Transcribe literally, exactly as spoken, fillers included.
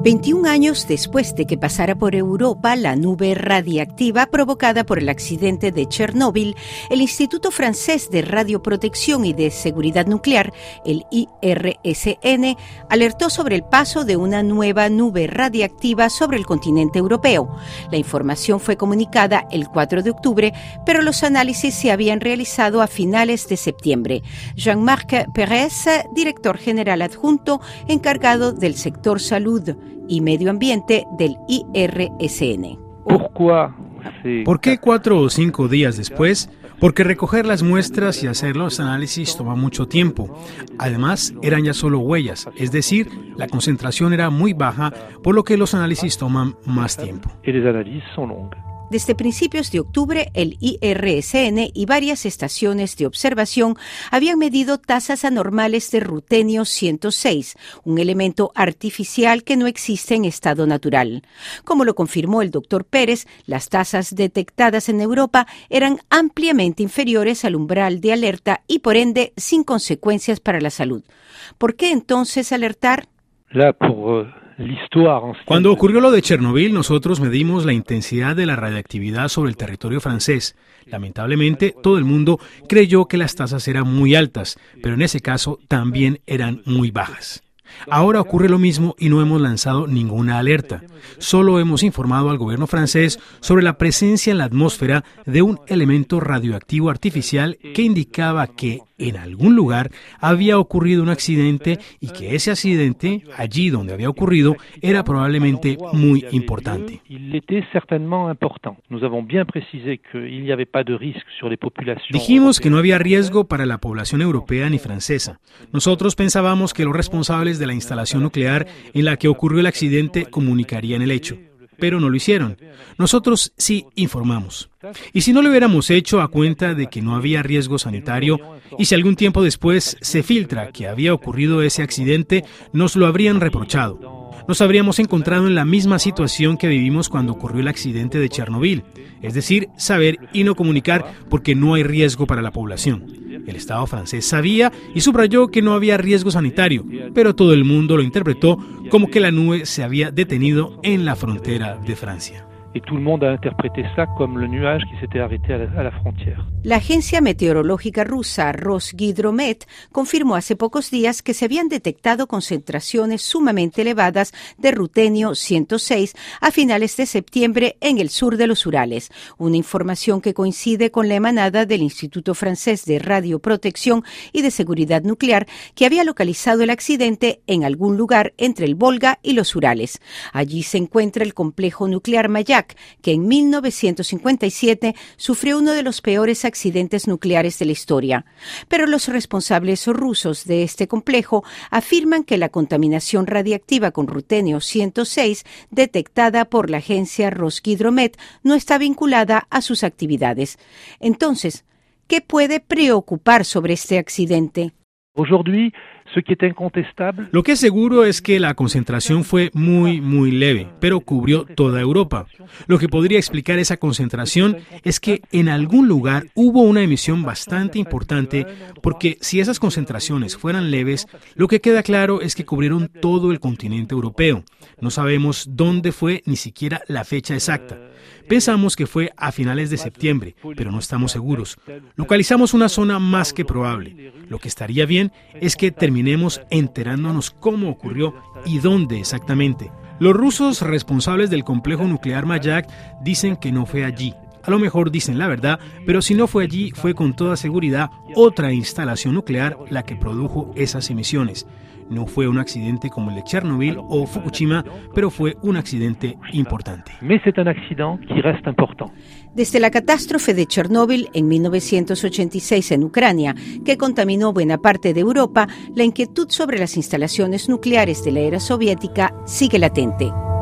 veintiún años después de que pasara por Europa la nube radiactiva provocada por el accidente de Chernóbil, el Instituto Francés de Radioprotección y de Seguridad Nuclear, el I R S N, alertó sobre el paso de una nueva nube radiactiva sobre el continente europeo. La información fue comunicada el cuatro de octubre, pero los análisis se habían realizado a finales de septiembre. Jean-Marc Pérez, director general adjunto encargado del sector salud y medio ambiente del I R S N. ¿Por qué cuatro o cinco días después? Porque recoger las muestras y hacer los análisis toma mucho tiempo. Además, eran ya solo huellas, es decir, la concentración era muy baja, por lo que los análisis toman más tiempo. Desde principios de octubre, el I R S N y varias estaciones de observación habían medido tasas anormales de rutenio ciento seis, un elemento artificial que no existe en estado natural. Como lo confirmó el doctor Pérez, las tasas detectadas en Europa eran ampliamente inferiores al umbral de alerta y, por ende, sin consecuencias para la salud. ¿Por qué entonces alertar? La por... Cuando ocurrió lo de Chernobyl, nosotros medimos la intensidad de la radiactividad sobre el territorio francés. Lamentablemente, todo el mundo creyó que las tasas eran muy altas, pero en ese caso también eran muy bajas. Ahora ocurre lo mismo y no hemos lanzado ninguna alerta. Solo hemos informado al gobierno francés sobre la presencia en la atmósfera de un elemento radioactivo artificial que indicaba que en algún lugar había ocurrido un accidente y que ese accidente, allí donde había ocurrido, era probablemente muy importante. Dijimos que no había riesgo para la población europea ni francesa. Nosotros pensábamos que los responsables de la instalación nuclear en la que ocurrió el accidente comunicarían el hecho, pero no lo hicieron. Nosotros sí informamos. Y si no lo hubiéramos hecho a cuenta de que no había riesgo sanitario, y si algún tiempo después se filtra que había ocurrido ese accidente, nos lo habrían reprochado. Nos habríamos encontrado en la misma situación que vivimos cuando ocurrió el accidente de Chernobyl, es decir, saber y no comunicar porque no hay riesgo para la población. El Estado francés sabía y subrayó que no había riesgo sanitario, pero todo el mundo lo interpretó como que la nube se había detenido en la frontera de Francia. Y todo el mundo ha interpretado eso como el nuage que se había arrêté a la frontera. La agencia meteorológica rusa Rosgidromet confirmó hace pocos días que se habían detectado concentraciones sumamente elevadas de rutenio ciento seis a finales de septiembre en el sur de los Urales, una información que coincide con la emanada del Instituto Francés de Radioprotección y de Seguridad Nuclear, que había localizado el accidente en algún lugar entre el Volga y los Urales. Allí se encuentra el complejo nuclear Mayak, que en mil novecientos cincuenta y siete sufrió uno de los peores accidentes nucleares de la historia. Pero los responsables rusos de este complejo afirman que la contaminación radiactiva con rutenio ciento seis detectada por la agencia Rosgidromet no está vinculada a sus actividades. Entonces, ¿qué puede preocupar sobre este accidente? Aujourd'hui, Lo que es seguro es que la concentración fue muy, muy leve, pero cubrió toda Europa. Lo que podría explicar esa concentración es que en algún lugar hubo una emisión bastante importante, porque si esas concentraciones fueran leves, lo que queda claro es que cubrieron todo el continente europeo. No sabemos dónde fue ni siquiera la fecha exacta. Pensamos que fue a finales de septiembre, pero no estamos seguros. Localizamos una zona más que probable. Lo que estaría bien es que terminemos enterándonos cómo ocurrió y dónde exactamente. Los rusos responsables del complejo nuclear Mayak dicen que no fue allí. A lo mejor dicen la verdad, pero si no fue allí, fue con toda seguridad otra instalación nuclear la que produjo esas emisiones. No fue un accidente como el de Chernobyl o Fukushima, pero fue un accidente importante. Mais c'est un accident qui reste important. Desde la catástrofe de Chernóbil en mil novecientos ochenta y seis en Ucrania, que contaminó buena parte de Europa, la inquietud sobre las instalaciones nucleares de la era soviética sigue latente.